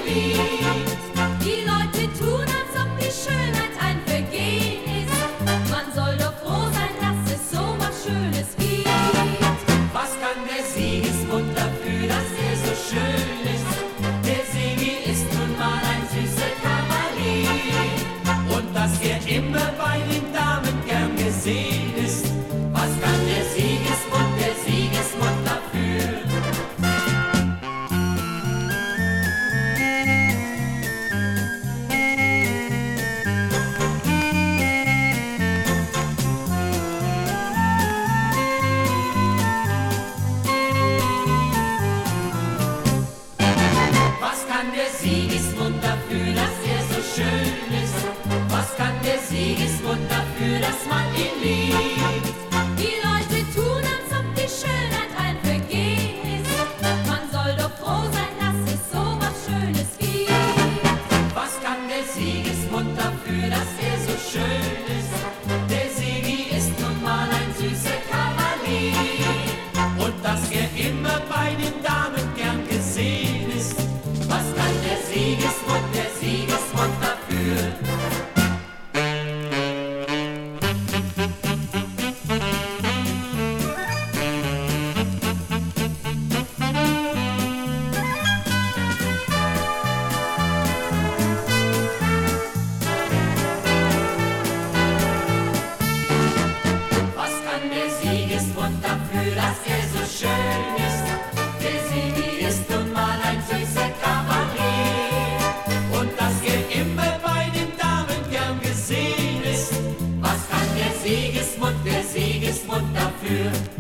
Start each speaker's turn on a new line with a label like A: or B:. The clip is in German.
A: Lied. Die Leute tun, als ob die Schönheit ein Vergehen ist. Man soll doch froh sein, dass es so was Schönes gibt.
B: Was kann der Sigismund dafür, dass er so schön ist? Der Sigi ist nun mal ein süßer Kavalier. Und dass er immer bei den Damen gern gesehen ist. Was kann der Sigismund dafür? Was kann der Sigismund dafür, dass er so schön ist? Was kann der Sigismund dafür, dass man ihn liebt?
A: Die Leute tun, als ob die Schönheit ein Vergehen ist. Man soll doch froh sein, dass es so was Schönes gibt.
B: Was kann der Sigismund dafür, dass er so schön ist? Der Sigi ist nun mal ein süßer Kavalier. Und dass er immer bei den Damen gern gesehen ist. Was kann der Sigismund dafür? Was kann der Sigismund dafür, dass er so schön ist? Der Sigi ist nun mal ein süßer Kavalier. Und dass er immer bei den Damen gern gesehen ist. Was kann der Sigismund dafür?